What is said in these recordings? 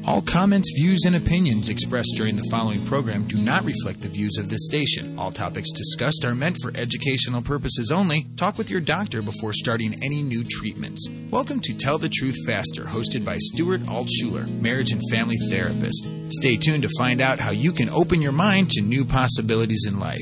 All comments, views, and opinions expressed during the following program do not reflect the views of this station. All topics discussed are meant for educational purposes only. Talk with your doctor before starting any new treatments. Welcome to Tell the Truth Faster, hosted by Stuart Altshuler, marriage and family therapist. Stay tuned to find out how you can open your mind to new possibilities in life.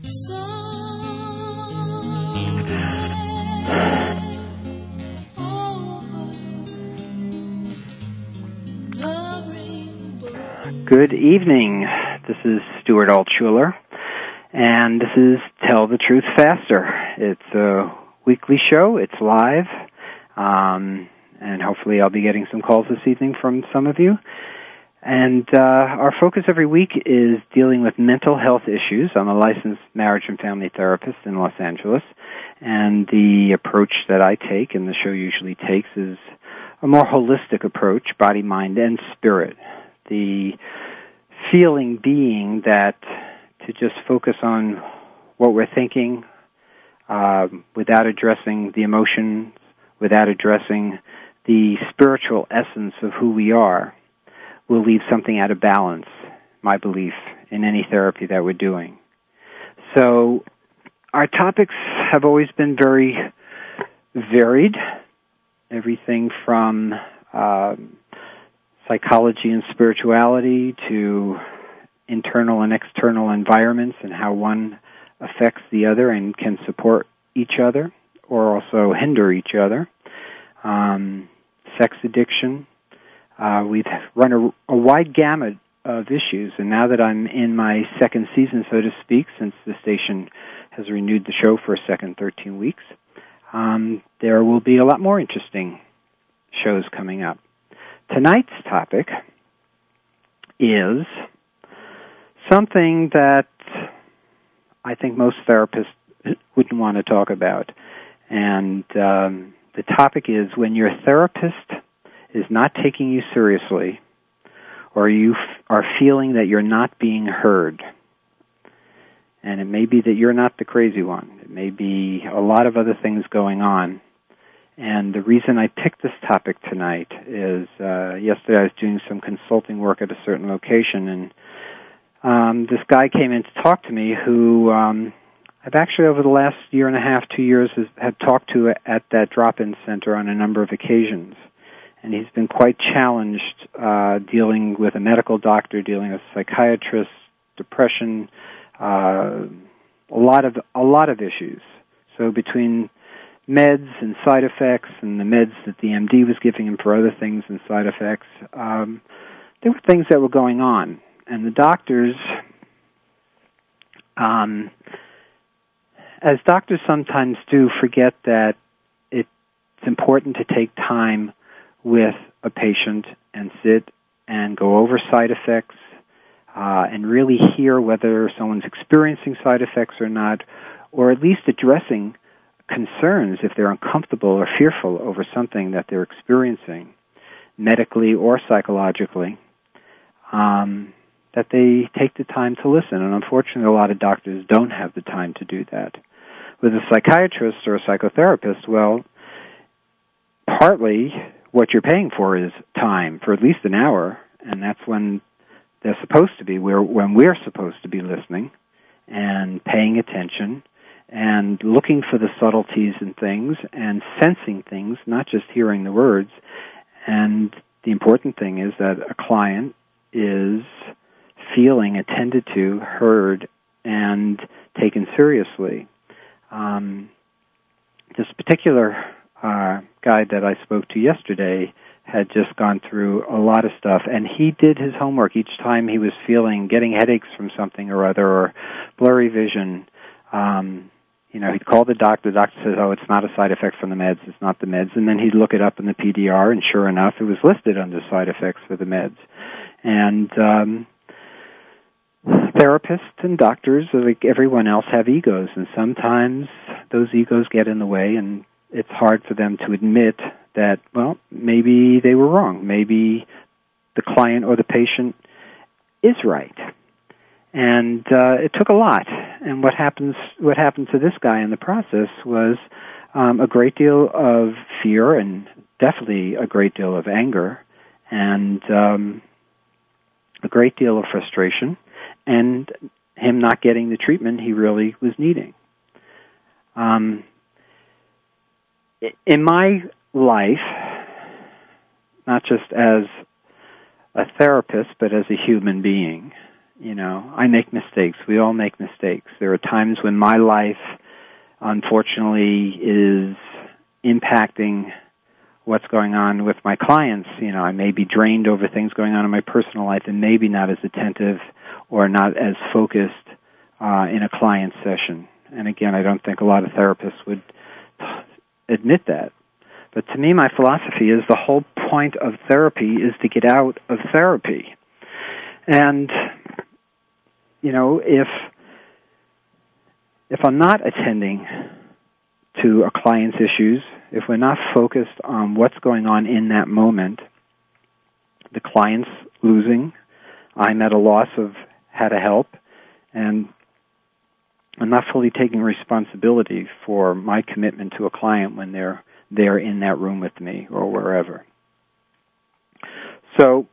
Good evening. This is Stuart Altshuler, and this is Tell the Truth Faster. It's a weekly show. It's live, and hopefully I'll be getting some calls this evening from some of you. And our focus every week is dealing with mental health issues. I'm a licensed marriage and family therapist in Los Angeles, and the approach that I take, and the show usually takes, is a more holistic approach, body, mind, and spirit. The feeling being that to just focus on what we're thinking without addressing the emotions, without addressing the spiritual essence of who we are, will leave something out of balance, my belief, in any therapy that we're doing. So our topics have always been very varied, everything from psychology and spirituality to internal and external environments and how one affects the other and can support each other or also hinder each other. Sex addiction. We've run a wide gamut of issues, and now that I'm in my second season, so to speak, since the station has renewed the show for a second 13 weeks, there will be a lot more interesting shows coming up. Tonight's topic is something that I think most therapists wouldn't want to talk about. And the topic is when your therapist is not taking you seriously or you are feeling that you're not being heard. And it may be that you're not the crazy one. It may be a lot of other things going on. And the reason I picked this topic tonight is yesterday I was doing some consulting work at a certain location, and this guy came in to talk to me who I've actually over the last year and a half, 2 years, have talked to at that drop-in center on a number of occasions. And he's been quite challenged dealing with a medical doctor, dealing with a psychiatrist, depression, a lot of issues. So between meds and side effects and the meds that the MD was giving him for other things and side effects, there were things that were going on. And the doctors, as doctors sometimes do, forget that it's important to take time with a patient and sit and go over side effects and really hear whether someone's experiencing side effects or not, or at least addressing concerns if they're uncomfortable or fearful over something that they're experiencing, medically or psychologically, that they take the time to listen. And unfortunately, a lot of doctors don't have the time to do that. With a psychiatrist or a psychotherapist, well, partly what you're paying for is time for at least an hour, and that's when they're supposed to be, when we're supposed to be listening and paying attention and looking for the subtleties in things and sensing things, not just hearing the words. And the important thing is that a client is feeling attended to, heard, and taken seriously. This particular guy that I spoke to yesterday had just gone through a lot of stuff, and he did his homework each time he was getting headaches from something or other, or blurry vision. He'd call the doctor says, oh, it's not a side effect from the meds, it's not the meds, and then he'd look it up in the PDR, and sure enough, it was listed under side effects for the meds. And therapists and doctors, like everyone else, have egos, and sometimes those egos get in the way, and it's hard for them to admit that, well, maybe they were wrong. Maybe the client or the patient is right. And it took a lot. And what happened to this guy in the process was a great deal of fear and definitely a great deal of anger. And a great deal of frustration and him not getting the treatment he really was needing. In my life, not just as a therapist, but as a human being, I make mistakes. We all make mistakes. There are times when my life, unfortunately, is impacting what's going on with my clients. I may be drained over things going on in my personal life and maybe not as attentive or not as focused in a client session. And again, I don't think a lot of therapists would admit that. But to me, my philosophy is the whole point of therapy is to get out of therapy. And, if I'm not attending to a client's issues, if we're not focused on what's going on in that moment, the client's losing, I'm at a loss of how to help, and I'm not fully taking responsibility for my commitment to a client when they're there in that room with me or wherever. So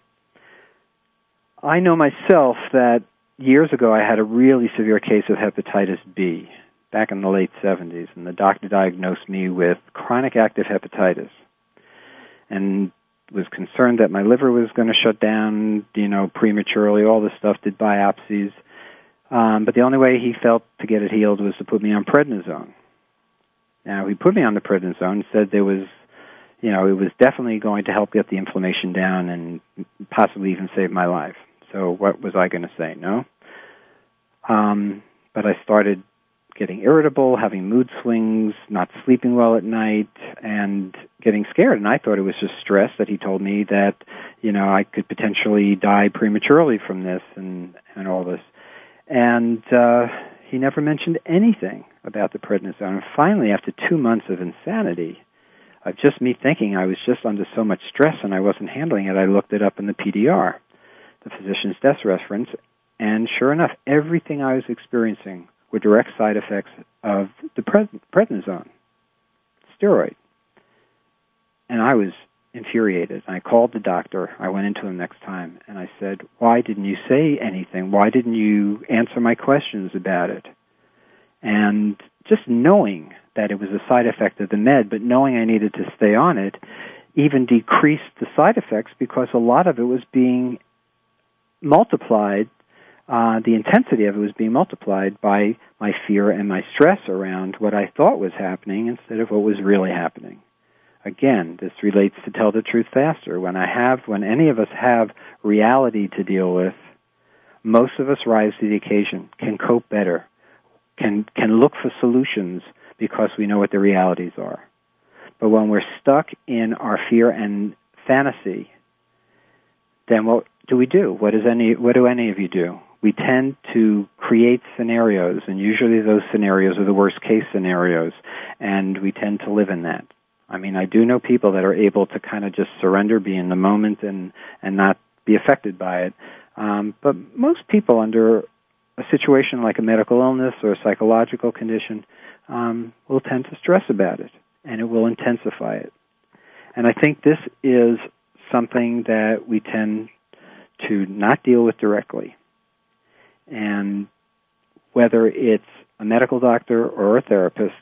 I know myself that years ago I had a really severe case of hepatitis B back in the late 70s, and the doctor diagnosed me with chronic active hepatitis and was concerned that my liver was going to shut down, prematurely, all this stuff, did biopsies. But the only way he felt to get it healed was to put me on prednisone. Now, he put me on the prednisone, said there was, it was definitely going to help get the inflammation down and possibly even save my life. So what was I going to say? No? But I started getting irritable, having mood swings, not sleeping well at night, and getting scared. And I thought it was just stress that he told me that, I could potentially die prematurely from this and all this. And he never mentioned anything about the prednisone. And finally, after 2 months of insanity, of just me thinking I was just under so much stress and I wasn't handling it, I looked it up in the PDR, the physician's desk reference, and sure enough, everything I was experiencing were direct side effects of the prednisone, steroid. And I was infuriated. I called the doctor. I went into him next time, and I said, why didn't you say anything? Why didn't you answer my questions about it? And just knowing that it was a side effect of the med, but knowing I needed to stay on it, even decreased the side effects because a lot of it was being multiplied. The intensity of it was being multiplied by my fear and my stress around what I thought was happening instead of what was really happening. Again, this relates to tell the truth faster. When any of us have reality to deal with, most of us rise to the occasion, can cope better, can look for solutions because we know what the realities are. But when we're stuck in our fear and fantasy, then what do we do? What do any of you do? We tend to create scenarios, and usually those scenarios are the worst-case scenarios, and we tend to live in that. I mean, I do know people that are able to kind of just surrender, be in the moment, and not be affected by it. But most people under a situation like a medical illness or a psychological condition will tend to stress about it, and it will intensify it. And I think this is something that we tend to not deal with directly. And whether it's a medical doctor or a therapist,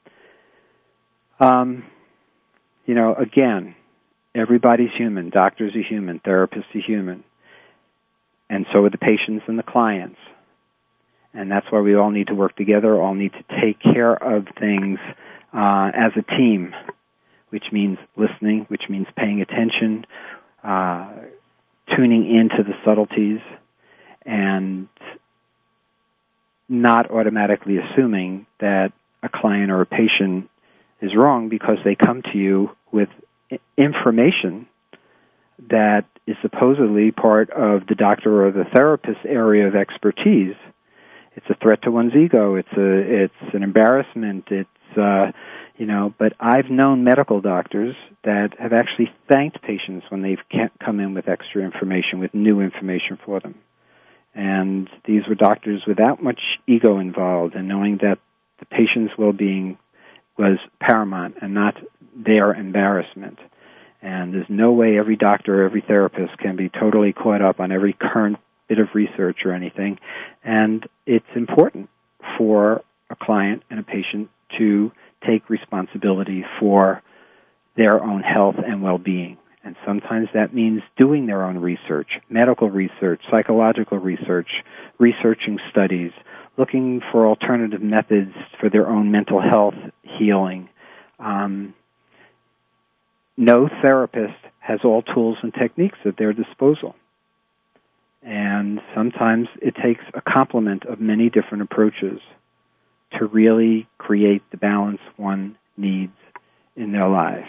again, everybody's human. Doctors are human. Therapists are human. And so are the patients and the clients. And that's why we all need to work together, all need to take care of things as a team, which means listening, which means paying attention, tuning into the subtleties, and not automatically assuming that a client or a patient is wrong because they come to you with information that is supposedly part of the doctor or the therapist's area of expertise. It's a threat to one's ego. It's an embarrassment. But I've known medical doctors that have actually thanked patients when they've come in with extra information, with new information for them. And these were doctors without much ego involved, and knowing that the patient's well-being was paramount and not their embarrassment. And there's no way every doctor or every therapist can be totally caught up on every current bit of research or anything. And it's important for a client and a patient to take responsibility for their own health and well-being. And sometimes that means doing their own research, medical research, psychological research, researching studies, looking for alternative methods for their own mental health healing. No therapist has all tools and techniques at their disposal. And sometimes it takes a complement of many different approaches to really create the balance one needs in their life.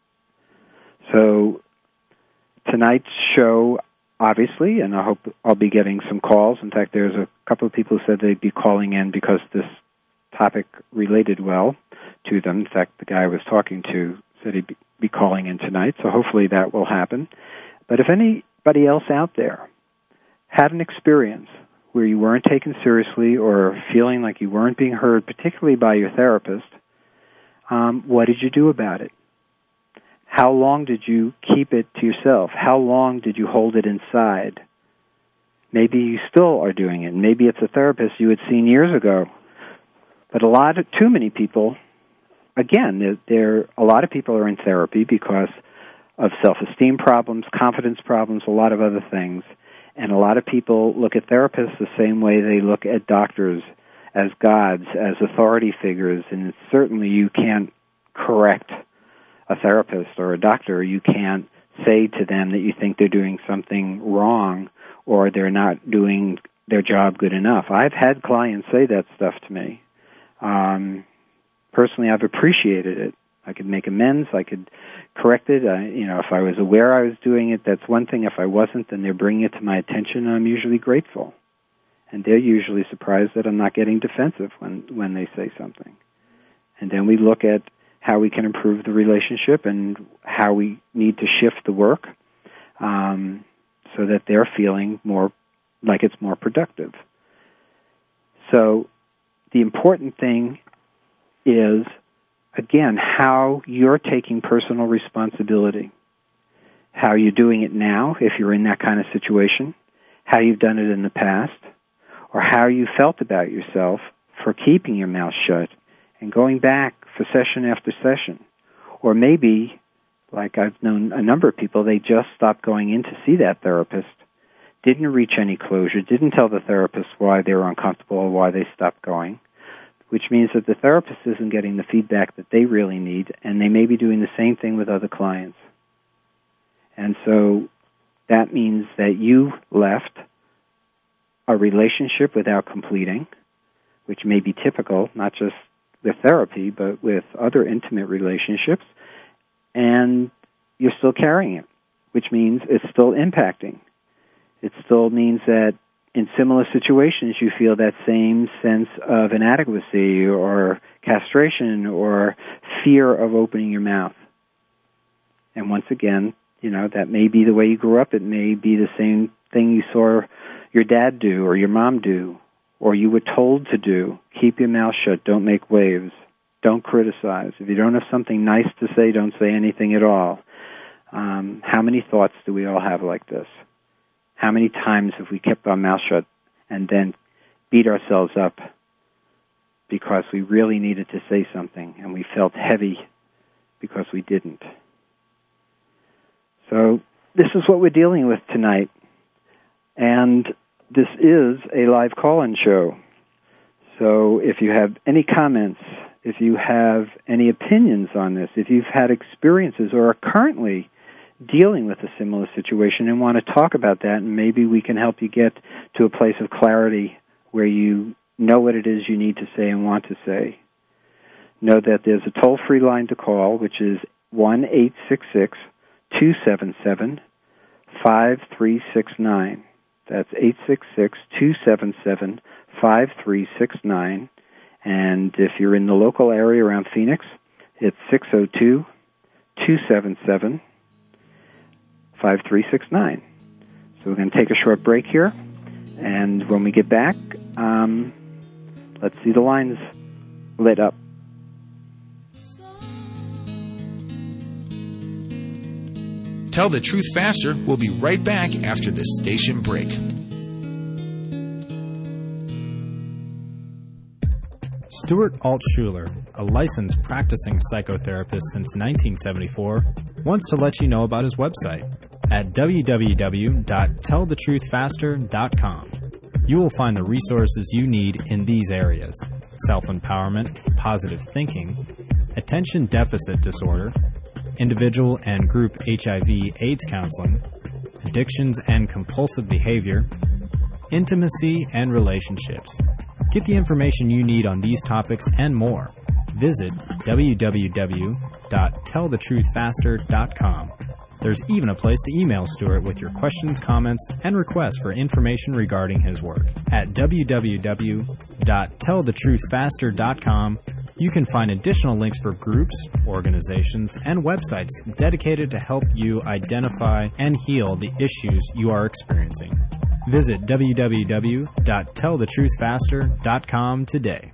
So tonight's show, obviously, and I hope I'll be getting some calls. In fact, there's a couple of people who said they'd be calling in because this topic related well to them. In fact, the guy I was talking to said he'd be calling in tonight, so hopefully that will happen. But if anybody else out there had an experience where you weren't taken seriously or feeling like you weren't being heard, particularly by your therapist, what did you do about it? How long did you keep it to yourself? How long did you hold it inside? Maybe you still are doing it. Maybe it's a therapist you had seen years ago. But too many people, again, a lot of people are in therapy because of self-esteem problems, confidence problems, a lot of other things. And a lot of people look at therapists the same way they look at doctors, as gods, as authority figures. And certainly you can't correct a therapist or a doctor. You can't say to them that you think they're doing something wrong or they're not doing their job good enough. I've had clients say that stuff to me. Personally, I've appreciated it. I could make amends. I could correct it. If I was aware I was doing it, that's one thing. If I wasn't, then they're bringing it to my attention, and I'm usually grateful. And they're usually surprised that I'm not getting defensive when they say something. And then we look at how we can improve the relationship and how we need to shift the work so that they're feeling more like it's more productive. So the important thing is, again, how you're taking personal responsibility, how you're doing it now if you're in that kind of situation, how you've done it in the past, or how you felt about yourself for keeping your mouth shut and going back for session after session. Or maybe, like I've known a number of people, they just stopped going in to see that therapist, didn't reach any closure, didn't tell the therapist why they were uncomfortable or why they stopped going, which means that the therapist isn't getting the feedback that they really need, and they may be doing the same thing with other clients. And so that means that you left a relationship without completing, which may be typical, not just with therapy, but with other intimate relationships, and you're still carrying it, which means it's still impacting. It still means that in similar situations you feel that same sense of inadequacy or castration or fear of opening your mouth. And once again, that may be the way you grew up. It may be the same thing you saw your dad do or your mom do, or you were told to do. Keep your mouth shut. Don't make waves. Don't criticize. If you don't have something nice to say, don't say anything at all. How many thoughts do we all have like this? How many times have we kept our mouth shut and then beat ourselves up because we really needed to say something and we felt heavy because we didn't? So this is what we're dealing with tonight. And this is a live call-in show. So if you have any comments, if you have any opinions on this, if you've had experiences or are currently dealing with a similar situation and want to talk about that, and maybe we can help you get to a place of clarity where you know what it is you need to say and want to say, know that there's a toll-free line to call, which is 1-866-277-5369. That's 866-277-5369. And if you're in the local area around Phoenix, it's 602-277-5369. So we're going to take a short break here, and when we get back, let's see the lines lit up. Tell the Truth Faster. We'll be right back after this station break. Stuart Altschuler, a licensed practicing psychotherapist since 1974, wants to let you know about his website at www.tellthetruthfaster.com. You will find the resources you need in these areas: self-empowerment, positive thinking, attention deficit disorder, individual and group HIV/AIDS counseling, addictions and compulsive behavior, intimacy and relationships. Get the information you need on these topics and more. Visit www.tellthetruthfaster.com. There's even a place to email Stuart with your questions, comments, and requests for information regarding his work. At www.tellthetruthfaster.com, you can find additional links for groups, organizations, and websites dedicated to help you identify and heal the issues you are experiencing. Visit www.tellthetruthfaster.com today.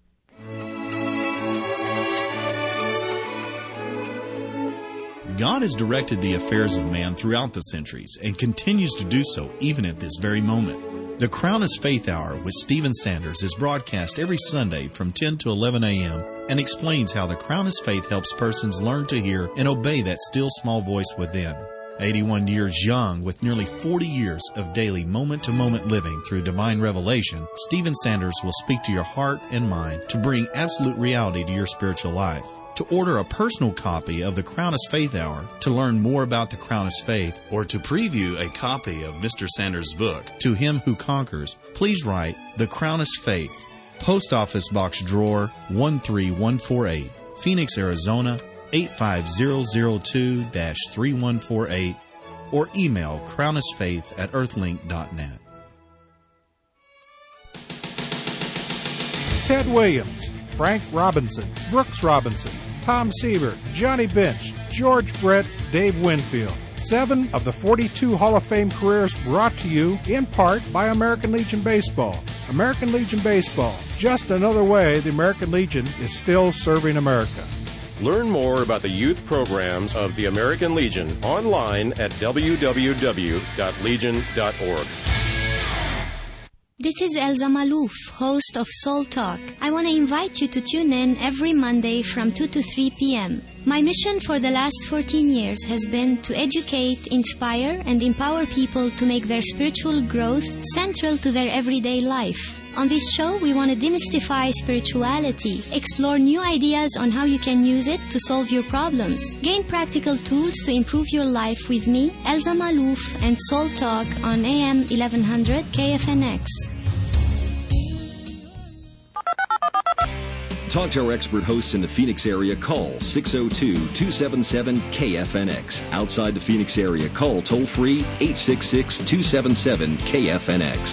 God has directed the affairs of man throughout the centuries and continues to do so even at this very moment. The Crown is Faith Hour with Stephen Sanders is broadcast every Sunday from 10 to 11 a.m. and explains how the Crown is Faith helps persons learn to hear and obey that still small voice within. 81 years young, with nearly 40 years of daily moment-to-moment living through divine revelation, Stephen Sanders will speak to your heart and mind to bring absolute reality to your spiritual life. To order a personal copy of the Crown is Faith Hour, to learn more about the Crown is Faith, or to preview a copy of Mr. Sanders' book, To Him Who Conquers, please write The Crown is Faith, Post Office Box Drawer 13148, Phoenix, Arizona 85002-3148, or email crownisfaith@earthlink.net. Ted Williams, Frank Robinson, Brooks Robinson, Tom Siebert, Johnny Bench, George Brett, Dave Winfield. 7 of the 42 Hall of Fame careers brought to you in part by American Legion Baseball. American Legion Baseball, just another way the American Legion is still serving America. Learn more about the youth programs of the American Legion online at www.legion.org. This is Elza Malouf, host of Soul Talk. I want to invite you to tune in every Monday from 2 to 3 p.m. My mission for the last 14 years has been to educate, inspire, and empower people to make their spiritual growth central to their everyday life. On this show, we want to demystify spirituality, explore new ideas on how you can use it to solve your problems, gain practical tools to improve your life with me, Elza Malouf, and Soul Talk on AM 1100 KFNX. Talk to our expert hosts in the Phoenix area. Call 602-277-KFNX. Outside the Phoenix area, call toll-free 866-277-KFNX.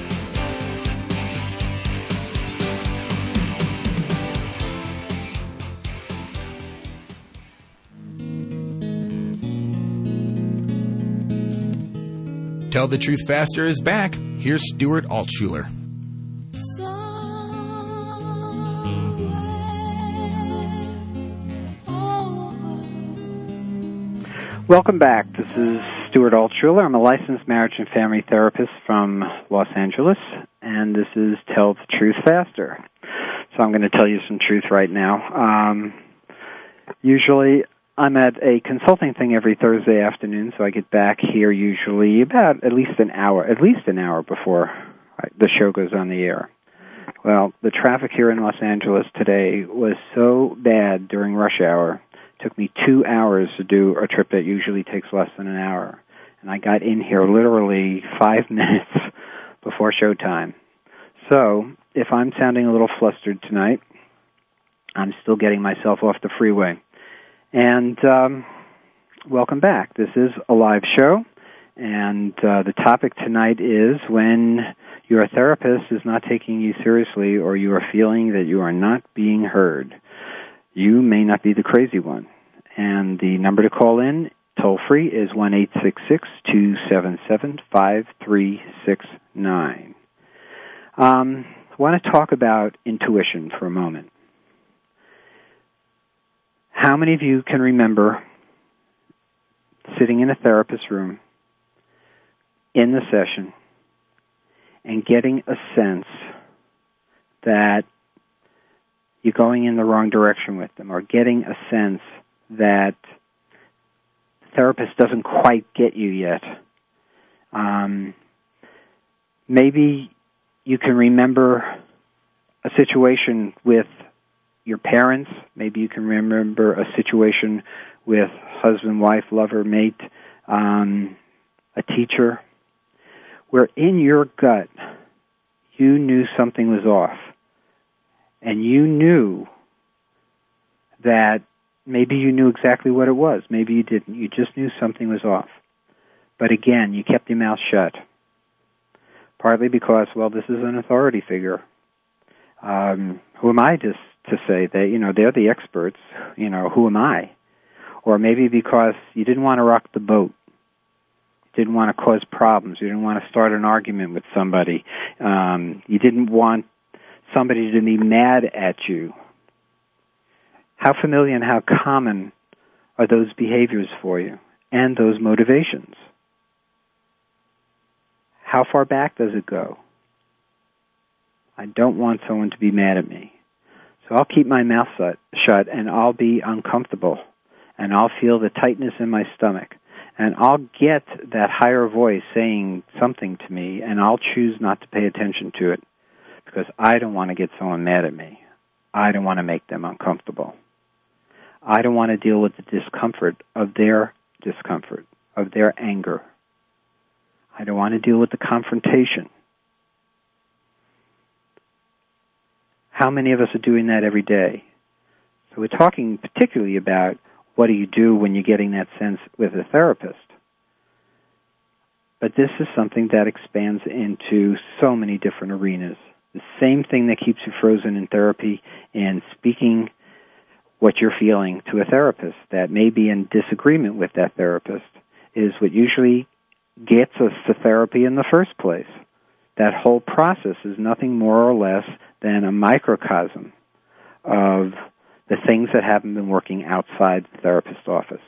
Tell the Truth Faster is back. Here's Stuart Altschuler. Welcome back. This is Stuart Altschuler. I'm a licensed marriage and family therapist from Los Angeles, and this is Tell the Truth Faster. So I'm going to tell you some truth right now. Usually I'm at a consulting thing every Thursday afternoon, so I get back here usually about at least an hour before the show goes on the air. Well, the traffic here in Los Angeles today was so bad during rush hour. It took me 2 hours to do a trip that usually takes less than an hour. And I got in here literally 5 minutes before showtime. So, if I'm sounding a little flustered tonight, I'm still getting myself off the freeway. And welcome back. This is a live show, and the topic tonight is when your therapist is not taking you seriously or you are feeling that you are not being heard. You may not be the crazy one. And the number to call in, toll-free, is 1-866-277-5369. I want to talk about intuition for a moment. How many of you can remember sitting in a therapist's room in the session and getting a sense that you're going in the wrong direction with them, or getting a sense that the therapist doesn't quite get you yet. Maybe you can remember a situation with your parents. Maybe you can remember a situation with husband, wife, lover, mate, a teacher, where in your gut you knew something was off. And you knew that maybe you knew exactly what it was. Maybe you didn't. You just knew something was off. But again, you kept your mouth shut. Partly because, well, this is an authority figure. Who am I to say that, they're the experts? Who am I? Or maybe because you didn't want to rock the boat. You didn't want to cause problems. You didn't want to start an argument with somebody. You didn't want somebody to be mad at you. How familiar and how common are those behaviors for you and those motivations? How far back does it go? I don't want someone to be mad at me. So I'll keep my mouth shut and I'll be uncomfortable and I'll feel the tightness in my stomach and I'll get that higher voice saying something to me and I'll choose not to pay attention to it because I don't want to get someone mad at me. I don't want to make them uncomfortable. I don't want to deal with the discomfort, of their anger. I don't want to deal with the confrontation. How many of us are doing that every day? So we're talking particularly about what do you do when you're getting that sense with a therapist. But this is something that expands into so many different arenas. The same thing that keeps you frozen in therapy and speaking what you're feeling to a therapist that may be in disagreement with that therapist is what usually gets us to therapy in the first place. That whole process is nothing more or less than a microcosm of the things that haven't been working outside the therapist's office.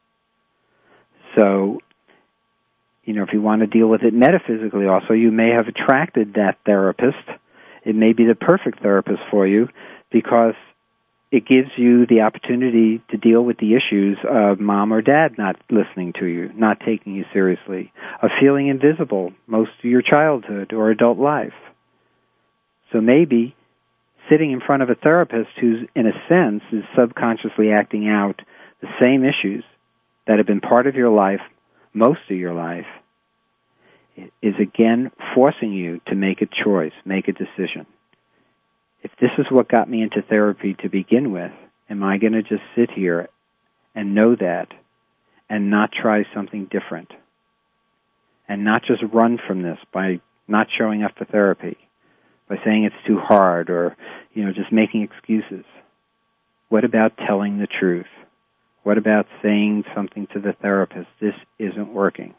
So, if you want to deal with it metaphysically also, you may have attracted that therapist. It may be the perfect therapist for you because it gives you the opportunity to deal with the issues of mom or dad not listening to you, not taking you seriously, of feeling invisible most of your childhood or adult life. So maybe sitting in front of a therapist who's, in a sense, is subconsciously acting out the same issues that have been part of your life, most of your life, is again forcing you to make a choice, make a decision. If this is what got me into therapy to begin with, am I going to just sit here and know that and not try something different? And not just run from this by not showing up for therapy, by saying it's too hard or, just making excuses. What about telling the truth? What about saying something to the therapist? This isn't working.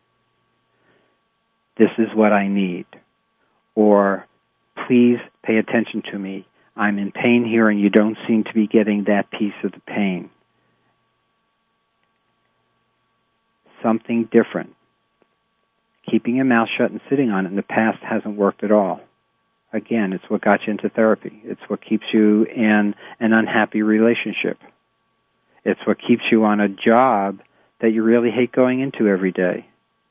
This is what I need. Or, please pay attention to me. I'm in pain here and you don't seem to be getting that piece of the pain. Something different. Keeping your mouth shut and sitting on it in the past hasn't worked at all. Again, it's what got you into therapy. It's what keeps you in an unhappy relationship. It's what keeps you on a job that you really hate going into every day.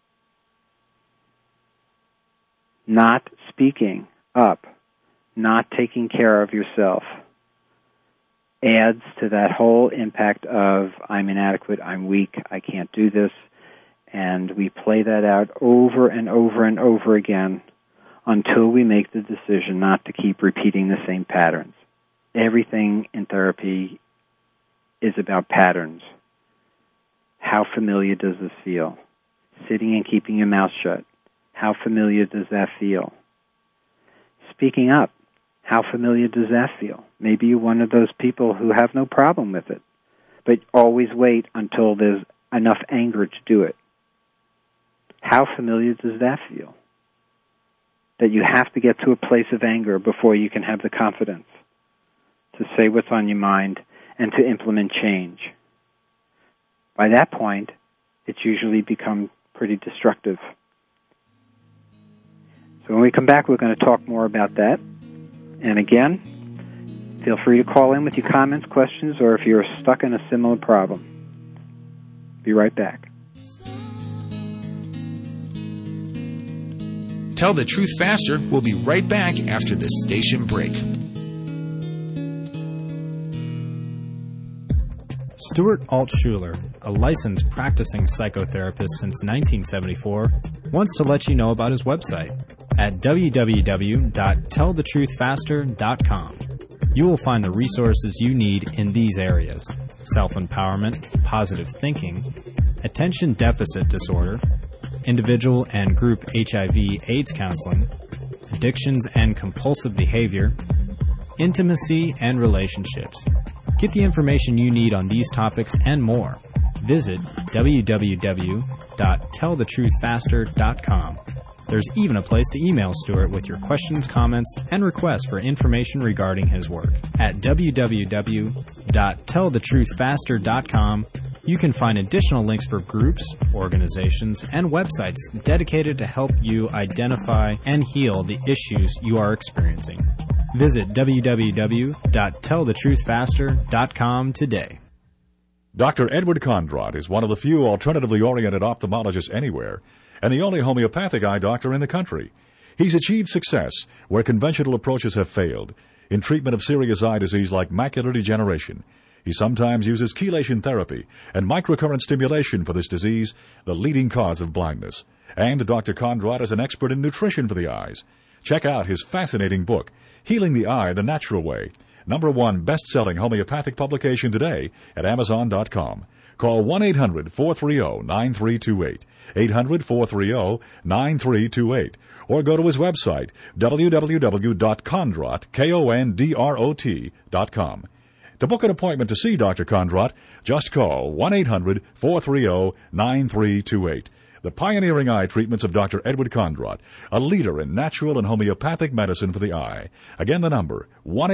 Not speaking up, not taking care of yourself, adds to that whole impact of I'm inadequate, I'm weak, I can't do this, and we play that out over and over and over again until we make the decision not to keep repeating the same patterns. Everything in therapy is about patterns. How familiar does this feel? Sitting and keeping your mouth shut. How familiar does that feel? Speaking up. How familiar does that feel? Maybe you're one of those people who have no problem with it, but always wait until there's enough anger to do it. How familiar does that feel? That you have to get to a place of anger before you can have the confidence to say what's on your mind and to implement change. By that point, it's usually become pretty destructive. So when we come back, we're going to talk more about that. And again, Feel free to call in with your comments, questions, or if you're stuck in a similar problem. Be right back. Tell the Truth Faster. We'll be right back after this station break. Stuart Altshuler, a licensed practicing psychotherapist since 1974, wants to let you know about his website at www.tellthetruthfaster.com. You will find the resources you need in these areas: self-empowerment, positive thinking, attention deficit disorder, individual and group HIV/AIDS counseling, addictions and compulsive behavior, intimacy and relationships. Get the information you need on these topics and more. Visit www.tellthetruthfaster.com. There's even a place to email Stuart with your questions, comments, and requests for information regarding his work. At www.tellthetruthfaster.com, you can find additional links for groups, organizations, and websites dedicated to help you identify and heal the issues you are experiencing. Visit www.tellthetruthfaster.com today. Dr. Edward Kondrot is one of the few alternatively oriented ophthalmologists anywhere, and the only homeopathic eye doctor in the country. He's achieved success where conventional approaches have failed in treatment of serious eye disease like macular degeneration. He sometimes uses chelation therapy and microcurrent stimulation for this disease, the leading cause of blindness. And Dr. Kondrot is an expert in nutrition for the eyes. Check out his fascinating book, Healing the Eye the Natural Way, #1 best-selling homeopathic publication today at Amazon.com. Call 1-800-430-9328, 800-430-9328, or go to his website, www.kondrot.com. To book an appointment to see Dr. Kondrot, just call 1-800-430-9328. The pioneering eye treatments of Dr. Edward Kondrot, a leader in natural and homeopathic medicine for the eye. Again, the number,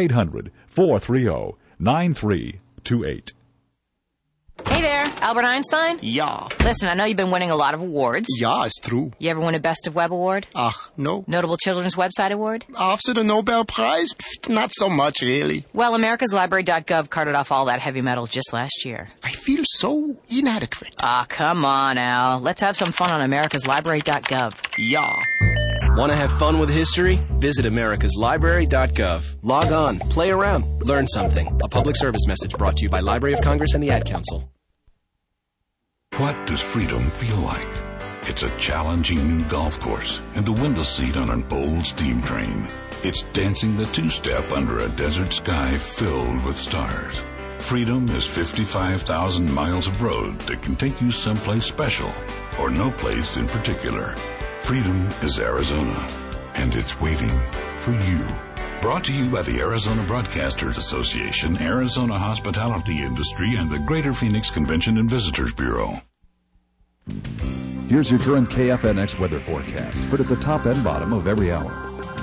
1-800-430-9328. Hey there, Albert Einstein? Ja. Listen, I know you've been winning a lot of awards. Ja, it's true. You ever win a Best of Web award? No. Notable Children's Website award? After the Nobel Prize? Not so much, really. Well, AmericasLibrary.gov carted off all that heavy metal just last year. I feel so inadequate. Come on, Al. Let's have some fun on AmericasLibrary.gov. Ja. Want to have fun with history? Visit americaslibrary.gov. Log on, play around, learn something. A public service message brought to you by Library of Congress and the Ad Council. What does freedom feel like? It's a challenging new golf course and the window seat on an old steam train. It's dancing the two-step under a desert sky filled with stars. Freedom is 55,000 miles of road that can take you someplace special or no place in particular. Freedom is Arizona, and it's waiting for you. Brought to you by the Arizona Broadcasters Association, Arizona Hospitality Industry, and the Greater Phoenix Convention and Visitors Bureau. Here's your current KFNX weather forecast, put at the top and bottom of every hour.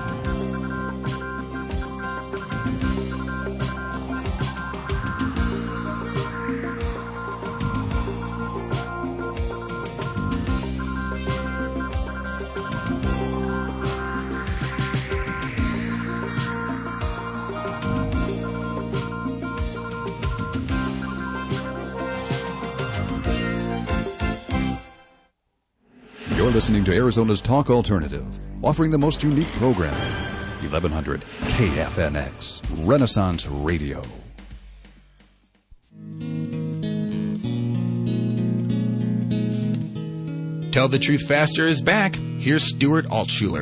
You're listening to Arizona's Talk Alternative, offering the most unique programming. 1100 KFNX, Renaissance Radio. Tell the Truth Faster is back. Here's Stuart Altshuler.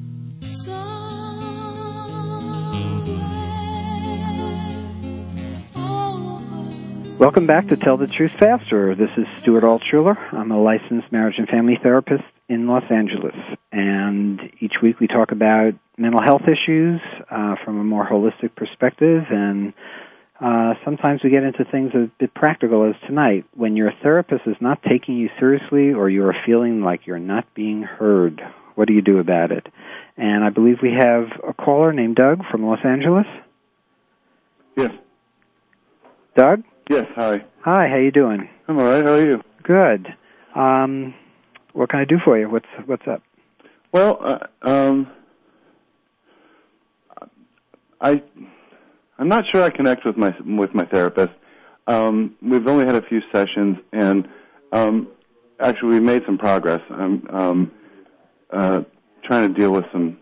Welcome back to Tell the Truth Faster. This is Stuart Altshuler. I'm a licensed marriage and family therapist in Los Angeles. And each week we talk about mental health issues from a more holistic perspective. And sometimes we get into things a bit practical, as tonight. When your therapist is not taking you seriously or you are feeling like you're not being heard, what do you do about it? And I believe we have a caller named Doug from Los Angeles. Yes. Doug? Yes, hi. Hi, how you doing? I'm all right. How are you? Good. What can I do for you? What's up? Well, I I'm not sure I connect with my therapist. We've only had a few sessions, and actually we've made some progress. I'm trying to deal with some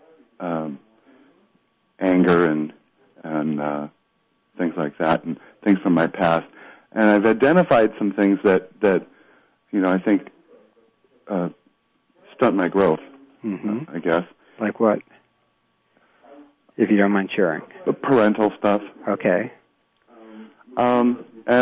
anger and things like that, and things from my past. And I've identified some things that I think stunt my growth. I guess. Like what? If you don't mind sharing. The parental stuff. Okay. And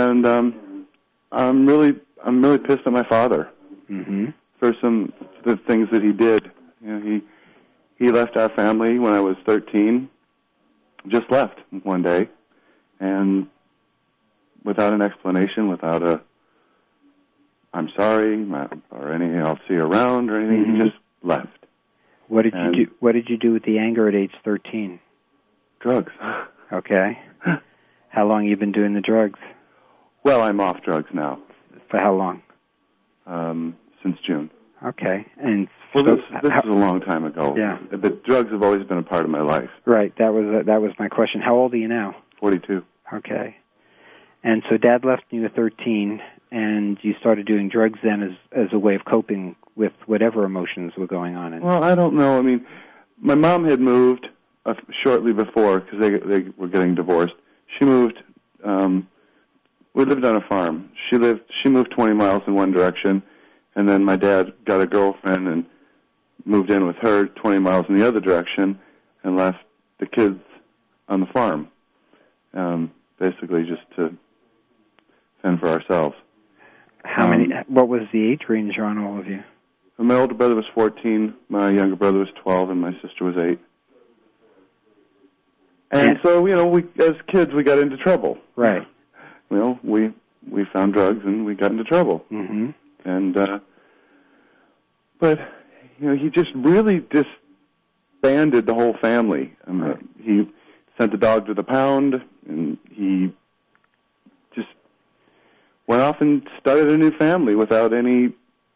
I'm really pissed at my father for the things that he did. He left our family when I was 13. Just left one day, and without an explanation, without a "I'm sorry" or anything, "I'll see you around" or anything. He just left. What did you do? What did you do with the anger at age 13? Drugs. Okay. How long have you been doing the drugs? Well, I'm off drugs now. For how long? Since June. Okay. And well, this is a long time ago. Yeah. But drugs have always been a part of my life. Right. That was my question. How old are you now? 42. Okay. And so Dad left when you were 13, and you started doing drugs then as a way of coping with whatever emotions were going on. Well, I don't know. I mean, my mom had moved shortly before because they were getting divorced. She moved. We lived on a farm. She moved 20 miles in one direction, and then my dad got a girlfriend and moved in with her 20 miles in the other direction, and left the kids on the farm, basically just to fend for ourselves. How many? What was the age range on all of you? My older brother was 14, my younger brother was 12, and my sister was 8. And so, we as kids, we got into trouble. Right. We found drugs and we got into trouble. Mm-hmm. And, but, he just really disbanded the whole family. He sent the dog to the pound, and he just went off and started a new family without any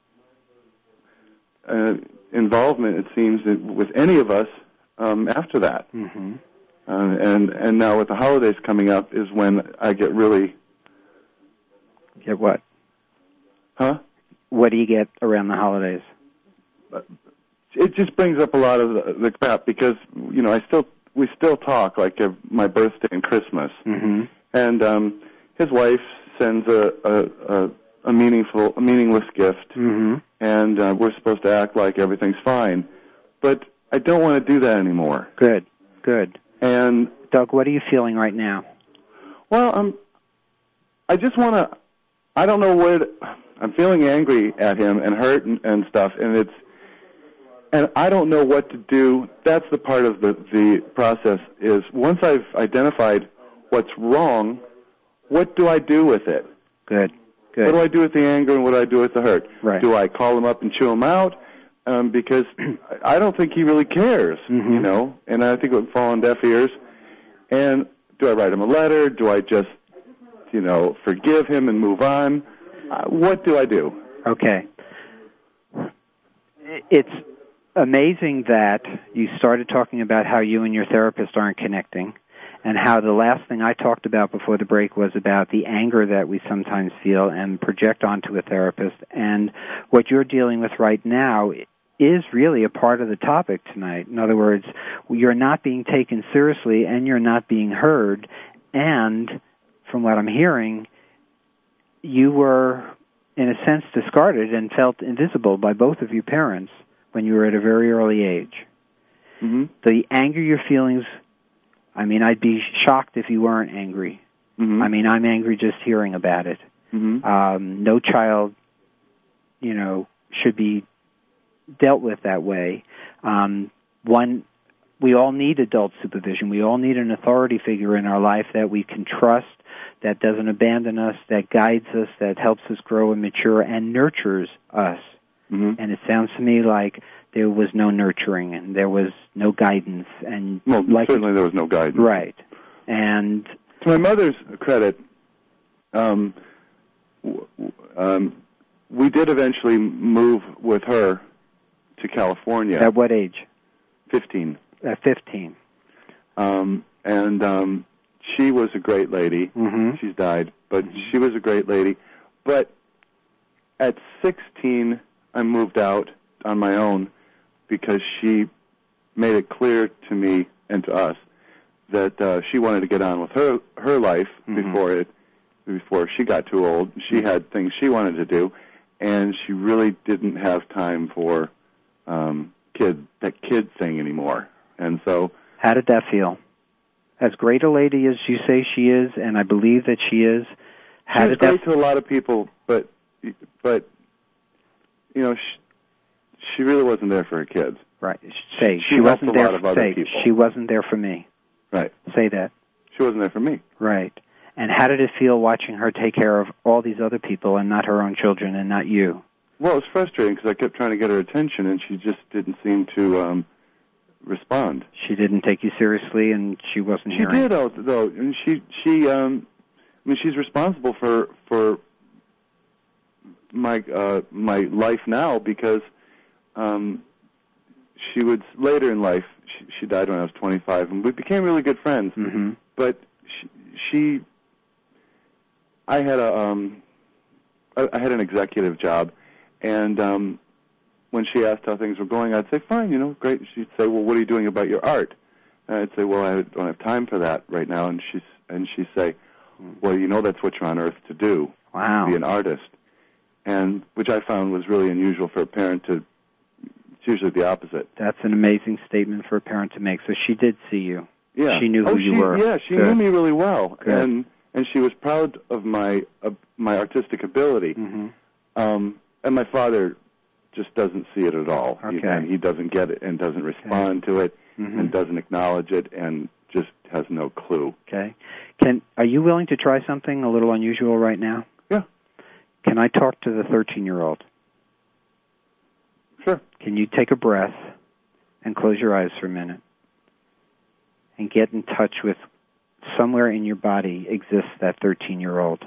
involvement, it seems, with any of us after that. Mm-hmm. And now with the holidays coming up is when I get really... Get what? Huh? What do you get around the holidays? It just brings up a lot of the crap because, we still talk like my birthday and Christmas. Mm-hmm. And his wife sends a meaningless gift. Mm-hmm. And we're supposed to act like everything's fine. But I don't want to do that anymore. Good. And Doug, what are you feeling right now? Well, I just want to, I don't know I'm feeling angry at him and hurt and stuff, and I don't know what to do. That's the part of the process is once I've identified what's wrong, what do I do with it? Good. What do I do with the anger and what do I do with the hurt? Right. Do I call him up and chew him out? Because I don't think he really cares, and I think it would fall on deaf ears. And do I write him a letter? Do I just, forgive him and move on? What do I do? Okay. It's amazing that you started talking about how you and your therapist aren't connecting, and how the last thing I talked about before the break was about the anger that we sometimes feel and project onto a therapist. And what you're dealing with right now is really a part of the topic tonight. In other words, you're not being taken seriously and you're not being heard. And from what I'm hearing, you were, in a sense, discarded and felt invisible by both of your parents when you were at a very early age. Mm-hmm. The anger you're feeling, I'd be shocked if you weren't angry. Mm-hmm. I'm angry just hearing about it. Mm-hmm. No child, should be dealt with that way. We all need adult supervision. We all need an authority figure in our life that we can trust, that doesn't abandon us, that guides us, that helps us grow and mature and nurtures us. Mm-hmm. And it sounds to me like there was no nurturing and there was no guidance. And certainly there was no guidance. Right. And to my mother's credit, we did eventually move with her to California. At what age? 15. At 15. she was a great lady. Mm-hmm. She's died, but she was a great lady. But at 16, I moved out on my own because she made it clear to me and to us that she wanted to get on with her life before she got too old. She had things she wanted to do, and she really didn't have time for that kid thing anymore. And so, how did that feel? As great a lady as you say she is, and I believe that she is, how she was did that? Great to a lot of people, but you know, she really wasn't there for her kids. Right. Say she wasn't there. A lot of other people. She wasn't there for me. Right. Say that. She wasn't there for me. Right. And how did it feel watching her take care of all these other people and not her own children and not you? Well, it was frustrating because I kept trying to get her attention, and she just didn't seem to respond. She didn't take you seriously, and she wasn't hearing. She did, though, and she's responsible for my life now because she would later in life. She died when I was 25, and we became really good friends. Mm-hmm. But I had an executive job, and when she asked how things were going, I'd say, fine, great. She'd say, well, what are you doing about your art? And I'd say, well, I don't have time for that right now. And she'd say, well, that's what you're on earth to do. Wow. To be an artist. And which I found was really unusual for a parent to. It's usually the opposite. That's an amazing statement for a parent to make. So she did see you. Yeah. She knew who you were. Yeah, she Good. knew me really well. Good. And she was proud of my artistic ability. Mm-hmm. And my father just doesn't see it at all. Okay. He doesn't get it and doesn't respond to it and doesn't acknowledge it and just has no clue. Okay. Are you willing to try something a little unusual right now? Yeah. Can I talk to the 13-year-old? Sure. Can you take a breath and close your eyes for a minute and get in touch with somewhere in your body exists that 13-year-old?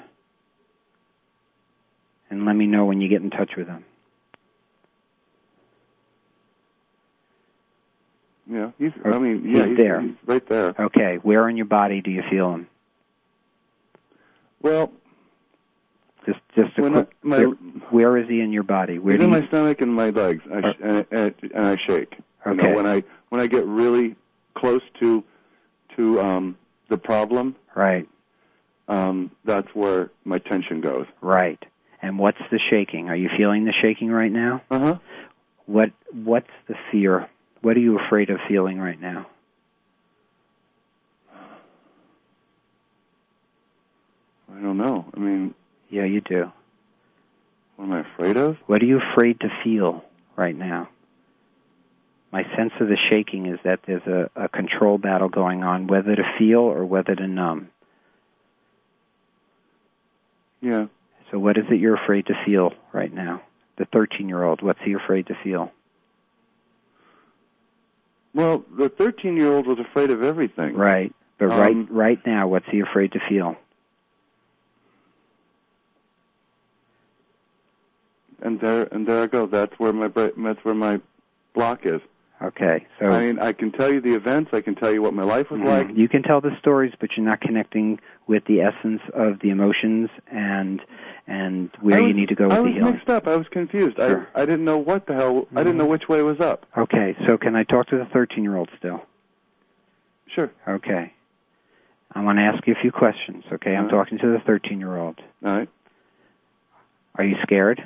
And let me know when you get in touch with him. Yeah, he's there. He's right there. Okay, where in your body do you feel him? Well, just a quick, where is he in your body? He's in my stomach and my legs, and I shake. Okay. When I get really close to the problem, right, that's where my tension goes. Right. And what's the shaking? Are you feeling the shaking right now? Uh-huh. What's the fear? What are you afraid of feeling right now? I don't know. I mean... Yeah, you do. What am I afraid of? What are you afraid to feel right now? My sense of the shaking is that there's a control battle going on, whether to feel or whether to numb. Yeah. So what is it you're afraid to feel right now? The 13-year-old, what's he afraid to feel? Well, the 13-year-old was afraid of everything. Right. But right now, what's he afraid to feel? And there I go. That's where my block is. Okay. So I mean, I can tell you the events. I can tell you what my life was like. You can tell the stories, but you're not connecting with the essence of the emotions and where you need to go with the healing. I was mixed up. I was confused. Sure. I didn't know what the hell. I didn't know which way was up. Okay. So can I talk to the 13-year-old still? Sure. Okay. I want to ask you a few questions. Okay. I'm talking to the 13-year-old. All right. Are you scared?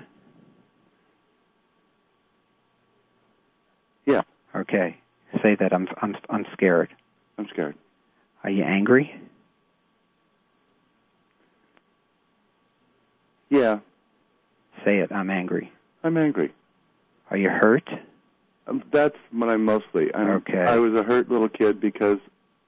Yeah. Okay. Say that I'm scared. I'm scared. Are you angry? Yeah. Say it. I'm angry. I'm angry. Are you hurt? That's what I'm mostly. Okay. I was a hurt little kid because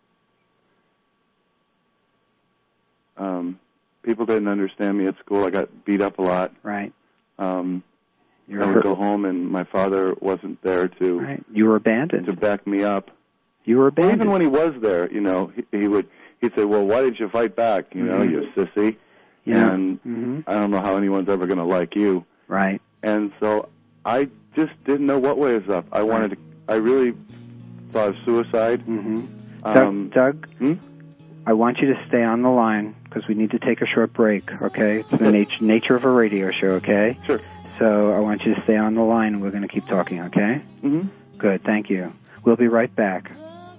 people didn't understand me at school. I got beat up a lot. Right. I would go home and my father wasn't there to. Right. You were abandoned. To back me up. You were abandoned. Well, even when he was there, he'd say, "Well, why didn't you fight back? You sissy." Yeah. And I don't know how anyone's ever going to like you. Right. And so I just didn't know what way was up. I really thought of suicide. Mm-hmm. Doug, I want you to stay on the line because we need to take a short break, okay? It's the nature of a radio show, okay? Sure. So I want you to stay on the line, and we're going to keep talking, okay? Mm-hmm. Good, thank you. We'll be right back.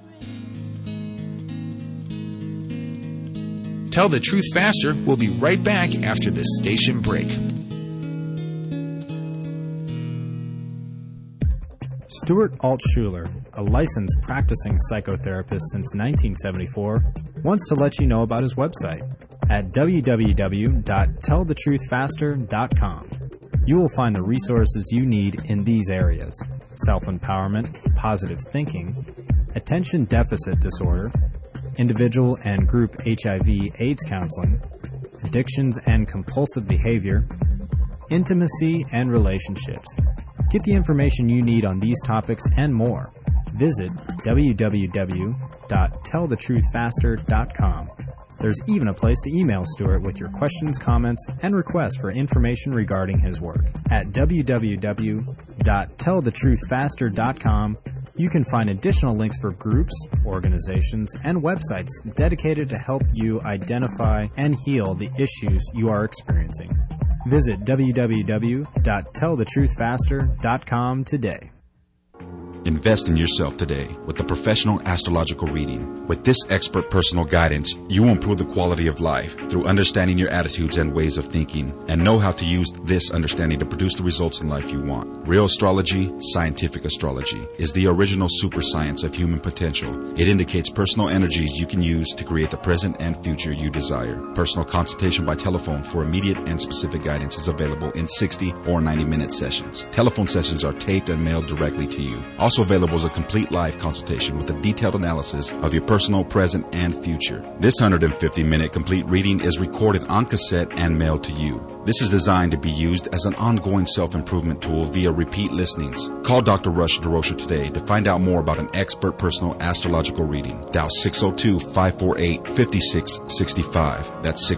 Tell the Truth Faster. We'll be right back after this station break. Stuart Altshuler, a licensed practicing psychotherapist since 1974, wants to let you know about his website at www.tellthetruthfaster.com. You will find the resources you need in these areas: self-empowerment, positive thinking, attention deficit disorder, individual and group HIV/AIDS counseling, addictions and compulsive behavior, intimacy and relationships. Get the information you need on these topics and more. Visit www.tellthetruthfaster.com. There's even a place to email Stuart with your questions, comments, and requests for information regarding his work. At www.tellthetruthfaster.com, you can find additional links for groups, organizations, and websites dedicated to help you identify and heal the issues you are experiencing. Visit www.tellthetruthfaster.com today. Invest in yourself today with a professional astrological reading. With this expert personal guidance, you will improve the quality of life through understanding your attitudes and ways of thinking, and know how to use this understanding to produce the results in life you want. Real astrology, scientific astrology, is the original super science of human potential. It indicates personal energies you can use to create the present and future you desire. Personal consultation by telephone for immediate and specific guidance is available in 60 or 90-minute sessions. Telephone sessions are taped and mailed directly to you. Also available is a complete live consultation with a detailed analysis of your personal, present, and future. This 150-minute complete reading is recorded on cassette and mailed to you. This is designed to be used as an ongoing self-improvement tool via repeat listenings. Call Dr. Rush DeRocha today to find out more about an expert personal astrological reading. Dial 602-548-5665. That's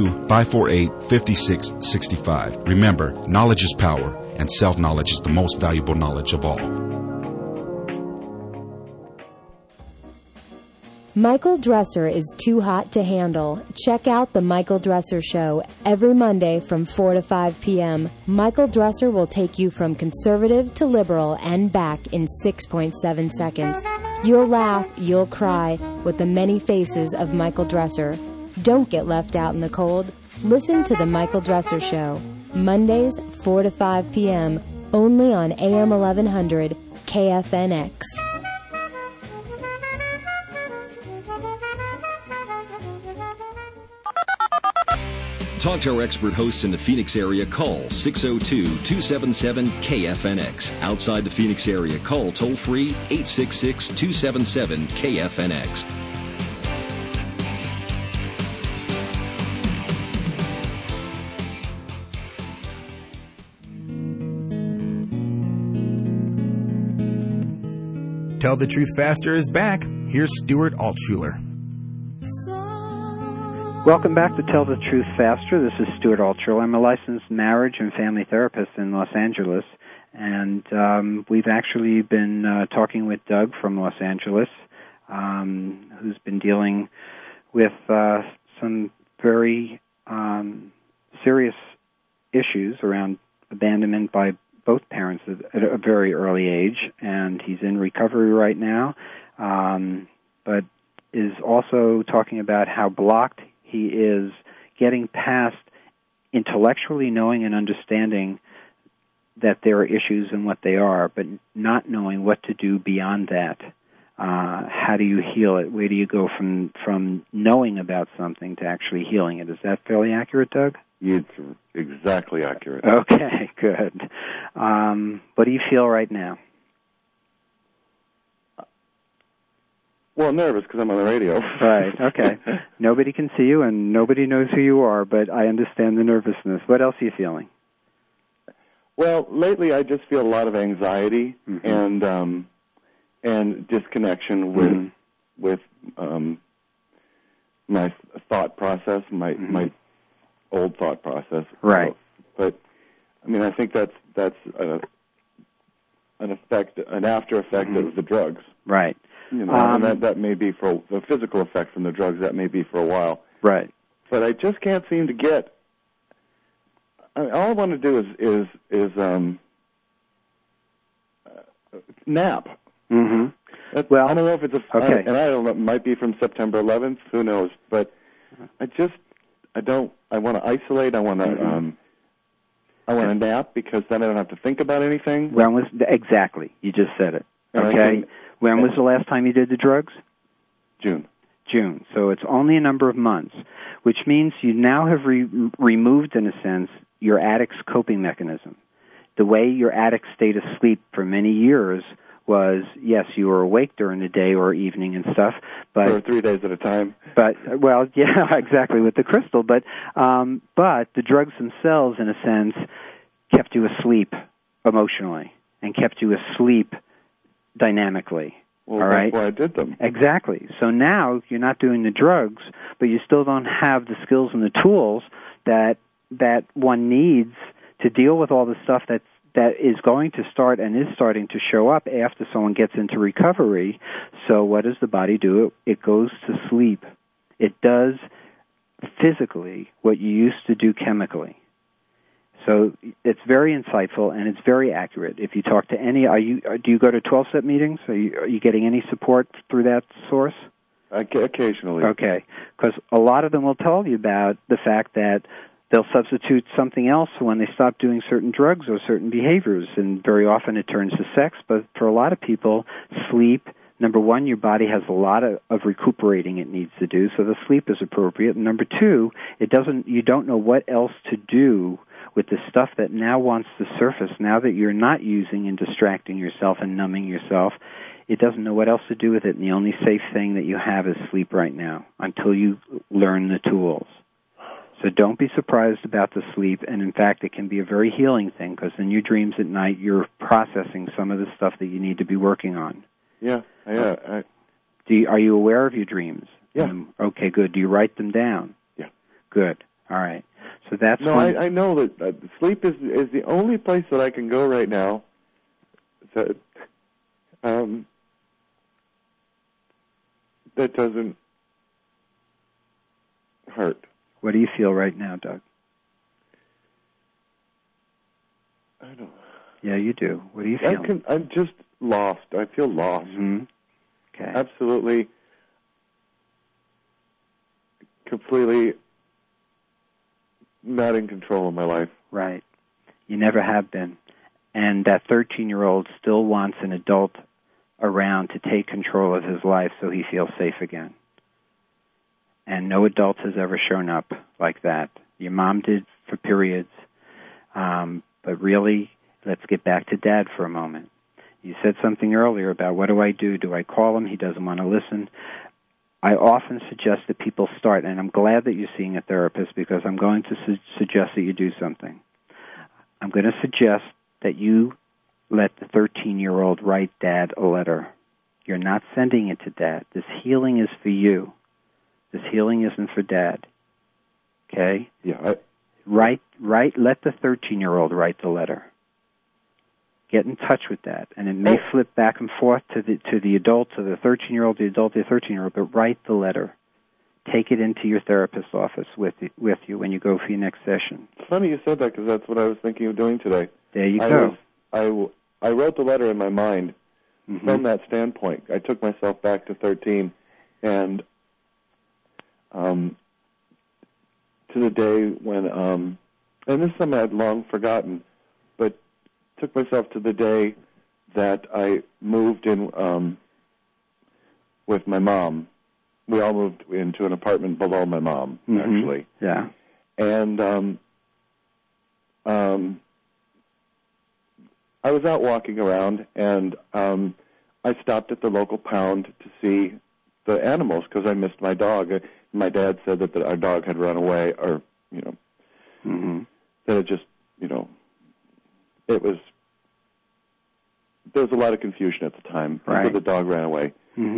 602-548-5665. Remember, knowledge is power, and self-knowledge is the most valuable knowledge of all. Michael Dresser is too hot to handle. Check out The Michael Dresser Show every Monday from 4 to 5 p.m. Michael Dresser will take you from conservative to liberal and back in 6.7 seconds. You'll laugh, you'll cry with the many faces of Michael Dresser. Don't get left out in the cold. Listen to The Michael Dresser Show, Mondays 4 to 5 p.m., only on AM 1100 KFNX. Talk to our expert hosts in the Phoenix area. Call 602-277-KFNX. Outside the Phoenix area, call toll-free 866-277-KFNX. Tell the Truth Faster is back. Here's Stuart Altshuler. Welcome back to Tell the Truth Faster. This is Stuart Altshuler. I'm a licensed marriage and family therapist in Los Angeles, and we've actually been talking with Doug from Los Angeles, who's been dealing with some very serious issues around abandonment by both parents at a very early age, and he's in recovery right now, but is also talking about how blocked he is getting past intellectually knowing and understanding that there are issues and what they are, but not knowing what to do beyond that. How do you heal it? Where do you go from knowing about something to actually healing it? Is that fairly accurate, Doug? It's exactly accurate. Okay, good. What do you feel right now? Well, nervous because I'm on the radio. Right, okay. Nobody can see you and nobody knows who you are, but I understand the nervousness. What else are you feeling? Well, lately I just feel a lot of anxiety and disconnection with my thought process, my old thought process. Right. But I mean, I think that's an after effect of the drugs. Right. You know, and that may be for the physical effect from the drugs. That may be for a while. Right. But I just can't seem to get. All I want to do is nap. Mm-hmm. Well, I don't know if it's okay. And I don't know. It might be from September 11th. Who knows? But I want to isolate. I want to. I want to nap because then I don't have to think about anything. Exactly? You just said it. Okay. When was the last time you did the drugs? June. So it's only a number of months, which means you now have removed, in a sense, your addict's coping mechanism. The way your addict stayed asleep for many years was, yes, you were awake during the day or evening and stuff, but for 3 days at a time. But yeah, exactly, with the crystal. But the drugs themselves, in a sense, kept you asleep emotionally and kept you asleep dynamically. Well, all right? That's why I did them. Exactly. So now you're not doing the drugs, but you still don't have the skills and the tools that one needs to deal with all the stuff that is going to start and is starting to show up after someone gets into recovery. So what does the body do? It goes to sleep. It does physically what you used to do chemically. So it's very insightful and it's very accurate. If you talk to any, do you go to 12-step meetings? Are you getting any support through that source? Occasionally. Okay, because a lot of them will tell you about the fact that they'll substitute something else when they stop doing certain drugs or certain behaviors, and very often it turns to sex. But for a lot of people, sleep, number one, your body has a lot of recuperating it needs to do, so the sleep is appropriate. And number two, you don't know what else to do with the stuff that now wants to surface, now that you're not using and distracting yourself and numbing yourself. It doesn't know what else to do with it, and the only safe thing that you have is sleep right now until you learn the tools. So don't be surprised about the sleep, and in fact, it can be a very healing thing, because in your dreams at night, you're processing some of the stuff that you need to be working on. Yeah. Are you aware of your dreams? Yeah. Okay, good. Do you write them down? Yeah. Good. All right. So that's I know that sleep is the only place that I can go right now that that doesn't hurt. What do you feel right now, Doug? I don't. Yeah, you do. What do you feel? I'm just lost. I feel lost. Mm-hmm. Okay. Absolutely, completely not in control of my life. Right. You never have been. And that 13-year-old still wants an adult around to take control of his life so he feels safe again. And no adult has ever shown up like that. Your mom did for periods. But really, let's get back to Dad for a moment. You said something earlier about, what do I do? Do I call him? He doesn't want to listen. I often suggest that people start, and I'm glad that you're seeing a therapist, because I'm going to suggest that you do something. I'm going to suggest that you let the 13-year-old write Dad a letter. You're not sending it to Dad. This healing is for you. This healing isn't for Dad. Okay? Yeah. Let the 13-year-old write the letter. Get in touch with that, and it may flip back and forth to the adult, to the 13-year-old, the adult, the 13-year-old. But write the letter. Take it into your therapist's office with you when you go for your next session. It's funny you said that, because that's what I was thinking of doing today. There you go. I wrote the letter in my mind from that standpoint. I took myself back to 13, and to the day when, and this is something I'd long forgotten, but took myself to the day that I moved in with my mom. We all moved into an apartment below my mom, actually. Yeah. And I was out walking around, and I stopped at the local pound to see the animals, because I missed my dog. My dad said that our dog had run away, or, that it just, it was, there was a lot of confusion at the time. Right. So the dog ran away.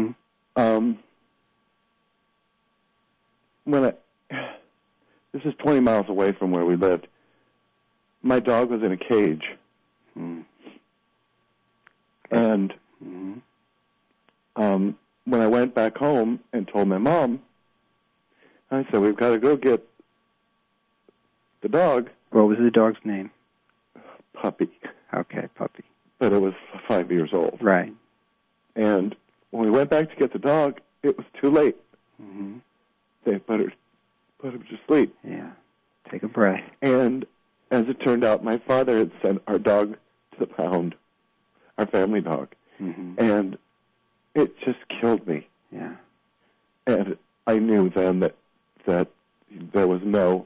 This is 20 miles away from where we lived. My dog was in a cage. And when I went back home and told my mom, I said, we've got to go get the dog. What was the dog's name? Puppy. Okay, Puppy. But it was 5 years old. Right. And when we went back to get the dog, it was too late. Mm-hmm. They put him to sleep. Yeah. Take a breath. And as it turned out, my father had sent our dog to the pound, our family dog. Mm-hmm. And it just killed me. Yeah. And I knew then that there was no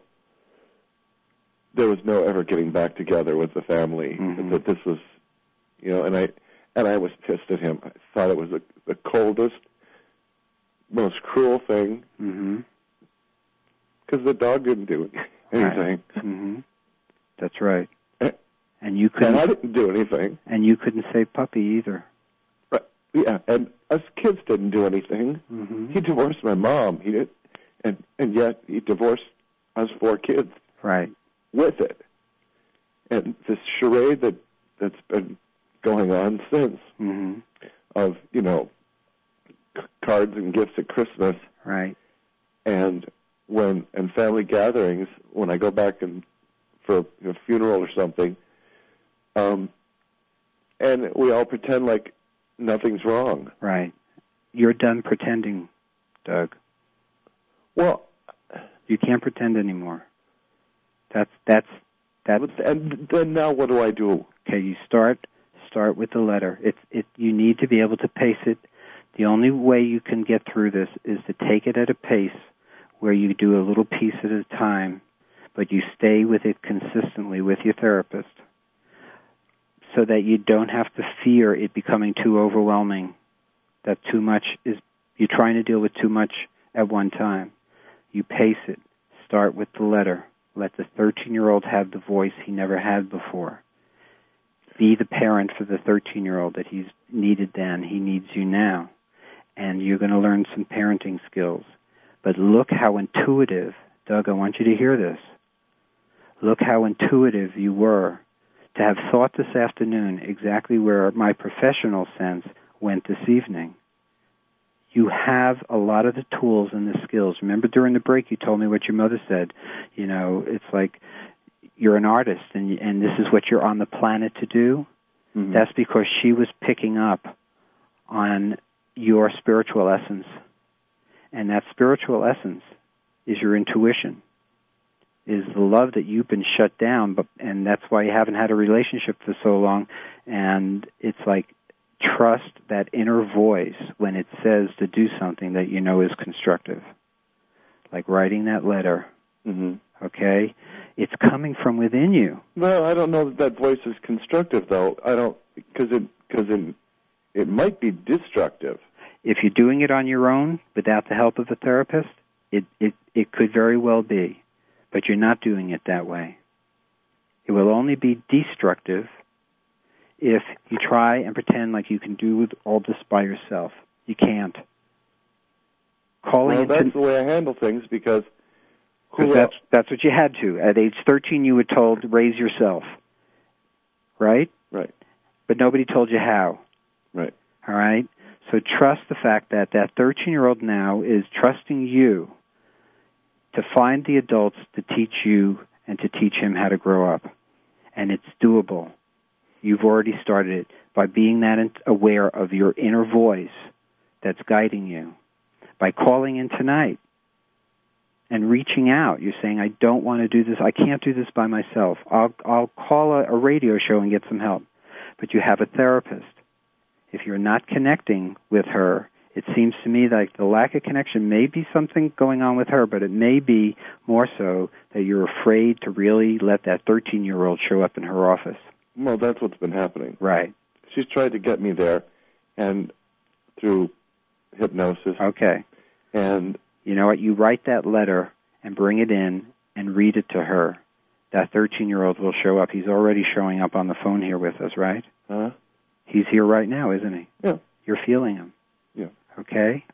ever getting back together with the family. Mm-hmm. That this was, and I was pissed at him. I thought it was the coldest, most cruel thing. Mm-hmm. Because the dog didn't do anything. Right. Mm-hmm. That's right. And you couldn't. And I didn't do anything. And you couldn't say puppy either. Right. Yeah. And us kids didn't do anything. Mm-hmm. He divorced my mom. He did, and yet he divorced us 4 kids. Right. With it. And this charade that's been going on since mm-hmm. of cards and gifts at Christmas. Right. And family gatherings, when I go back for a funeral or something, and we all pretend like nothing's wrong. Right. You're done pretending, Doug. Well, you can't pretend anymore. That's. And then now what do I do? Okay, you start with the letter. You need to be able to pace it. The only way you can get through this is to take it at a pace where you do a little piece at a time, but you stay with it consistently with your therapist so that you don't have to fear it becoming too overwhelming, that too much is, you're trying to deal with too much at one time. You pace it. Start with the letter. Let the 13-year-old have the voice he never had before. Be the parent for the 13-year-old that he's needed then. He needs you now. And you're going to learn some parenting skills. But look how intuitive, Doug, I want you to hear this. Look how intuitive you were to have thought this afternoon exactly where my professional sense went this evening. You have a lot of the tools and the skills. Remember during the break you told me what your mother said. It's like you're an artist and this is what you're on the planet to do. Mm-hmm. That's because she was picking up on your spiritual essence. And that spiritual essence is your intuition, is the love that you've been shut down, and that's why you haven't had a relationship for so long. And it's like, trust that inner voice when it says to do something that you know is constructive. Like writing that letter, mm-hmm. Okay? It's coming from within you. Well, I don't know that voice is constructive, though. I don't, because it might be destructive. If you're doing it on your own without the help of a therapist, it could very well be, but you're not doing it that way. It will only be destructive if you try and pretend like you can do all this by yourself. You can't. That's the way I handle things because that's what you had to. At age 13, you were told to raise yourself, right? Right. But nobody told you how. Right. All right? So trust the fact that 13-year-old now is trusting you to find the adults to teach you and to teach him how to grow up. And it's doable. You've already started it by being that aware of your inner voice that's guiding you. By calling in tonight and reaching out. You're saying, I don't want to do this. I can't do this by myself. I'll call a radio show and get some help. But you have a therapist. If you're not connecting with her, it seems to me like the lack of connection may be something going on with her, but it may be more so that you're afraid to really let that 13-year-old show up in her office. Well, that's what's been happening. Right. She's tried to get me there, and through hypnosis. Okay. And you know what? You write that letter and bring it in and read it to her. That 13-year-old will show up. He's already showing up on the phone here with us, right? Huh? He's here right now, isn't he? Yeah. You're feeling him. Yeah. Okay?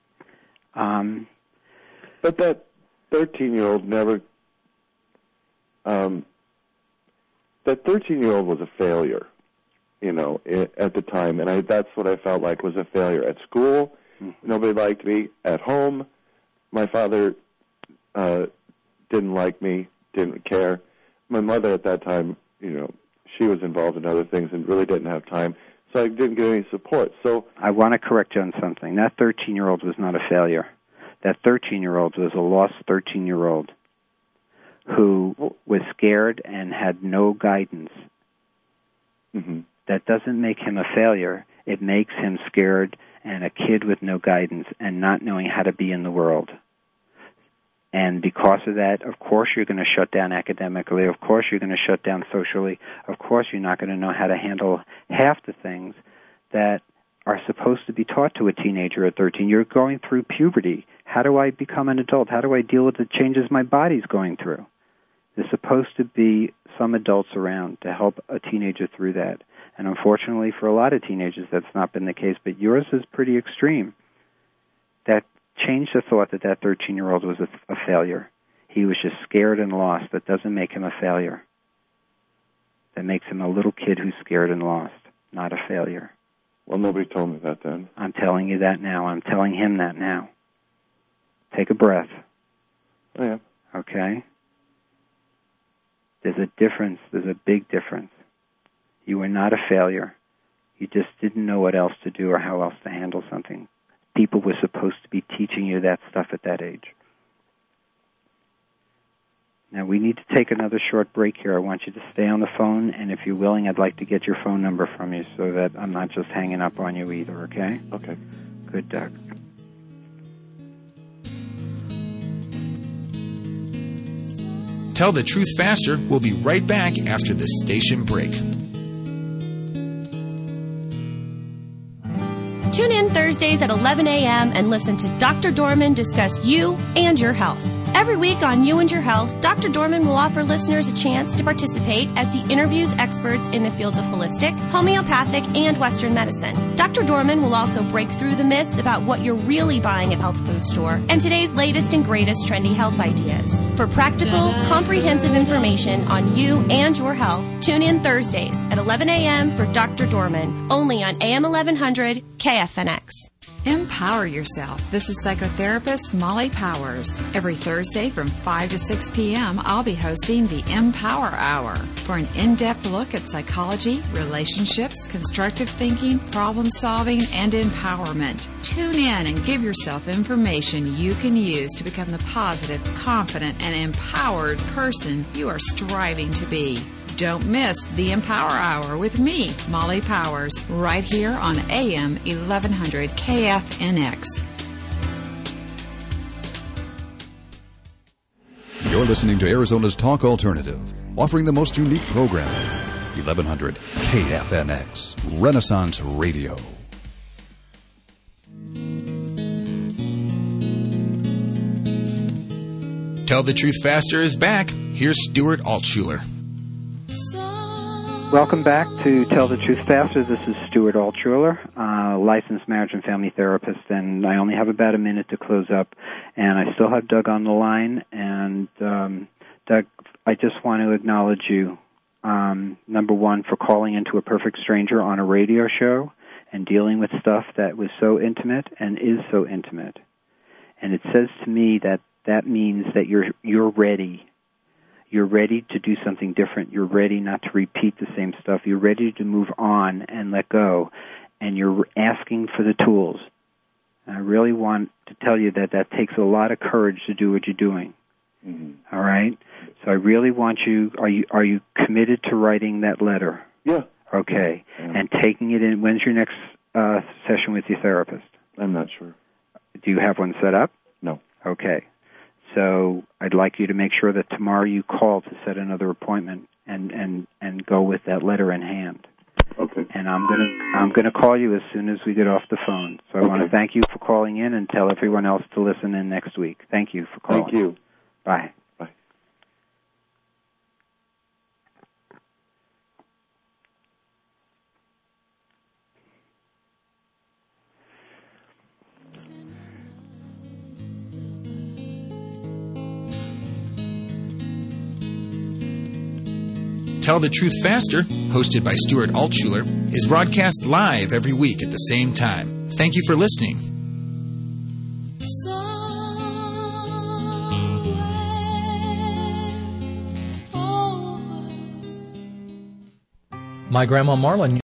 But that 13-year-old never... that 13-year-old was a failure, at the time. And that's what I felt like was a failure at school Nobody liked me at home. My father didn't like me, didn't care. My mother at that time, she was involved in other things and really didn't have time, so I didn't get any support. So I want to correct you on something. That 13-year-old was not a failure. That 13-year-old was a lost 13-year-old who was scared and had no guidance. Mm-hmm. That doesn't make him a failure. It makes him scared and a kid with no guidance and not knowing how to be in the world. And because of that, of course you're going to shut down academically. Of course you're going to shut down socially. Of course you're not going to know how to handle half the things that are supposed to be taught to a teenager at 13. You're going through puberty. How do I become an adult? How do I deal with the changes my body's going through? There's supposed to be some adults around to help a teenager through that. And unfortunately for a lot of teenagers, that's not been the case. But yours is pretty extreme. That changed the thought that 13-year-old was a failure. He was just scared and lost. That doesn't make him a failure. That makes him a little kid who's scared and lost, not a failure. Well, nobody told me that then. I'm telling you that now. I'm telling him that now. Take a breath. I am. Okay? There's a difference. There's a big difference. You were not a failure. You just didn't know what else to do or how else to handle something. People were supposed to be teaching you that stuff at that age. Now, we need to take another short break here. I want you to stay on the phone, and if you're willing, I'd like to get your phone number from you so that I'm not just hanging up on you either, okay? Okay. Good, Doug. Tell the Truth Faster. We'll be right back after this station break. Tune in Thursdays at 11 a.m. and listen to Dr. Dorman discuss you and your health. Every week on You and Your Health, Dr. Dorman will offer listeners a chance to participate as he interviews experts in the fields of holistic, homeopathic, and Western medicine. Dr. Dorman will also break through the myths about what you're really buying at health food store and today's latest and greatest trendy health ideas. For practical, comprehensive information on you and your health, tune in Thursdays at 11 a.m. for Dr. Dorman, only on AM 1100 KFNX. Empower yourself. This is psychotherapist Molly Powers. Every Thursday from 5 to 6 p.m., I'll be hosting the Empower Hour for an in-depth look at psychology, relationships, constructive thinking, problem solving, and empowerment. Tune in and give yourself information you can use to become the positive, confident, and empowered person you are striving to be. Don't miss the Empower Hour with me, Molly Powers, right here on AM 1100 KFNX. You're listening to Arizona's Talk Alternative, offering the most unique programming. 1100 KFNX, Renaissance Radio. Tell the Truth Faster is back. Here's Stuart Altshuler. Welcome back to Tell the Truth Faster. This is Stuart Altshuler, licensed marriage and family therapist, and I only have about a minute to close up, and I still have Doug on the line. And Doug, I just want to acknowledge you, number one, for calling into a perfect stranger on a radio show and dealing with stuff that was so intimate and is so intimate. And it says to me that that means that you're ready. You're ready to do something different. You're ready not to repeat the same stuff. You're ready to move on and let go. And you're asking for the tools. And I really want to tell you that that takes a lot of courage to do what you're doing. Mm-hmm. All right? So I really want you, are you committed to writing that letter? Yeah. Okay. And taking it in, when's your next session with your therapist? I'm not sure. Do you have one set up? No. Okay. So I'd like you to make sure that tomorrow you call to set another appointment and go with that letter in hand. Okay. And I'm gonna call you as soon as we get off the phone. So I want to thank you for calling in and tell everyone else to listen in next week. Thank you for calling. Thank you. Bye. Bye. Tell the Truth Faster, hosted by Stuart Altshuler, is broadcast live every week at the same time. Thank you for listening. My grandma Marlin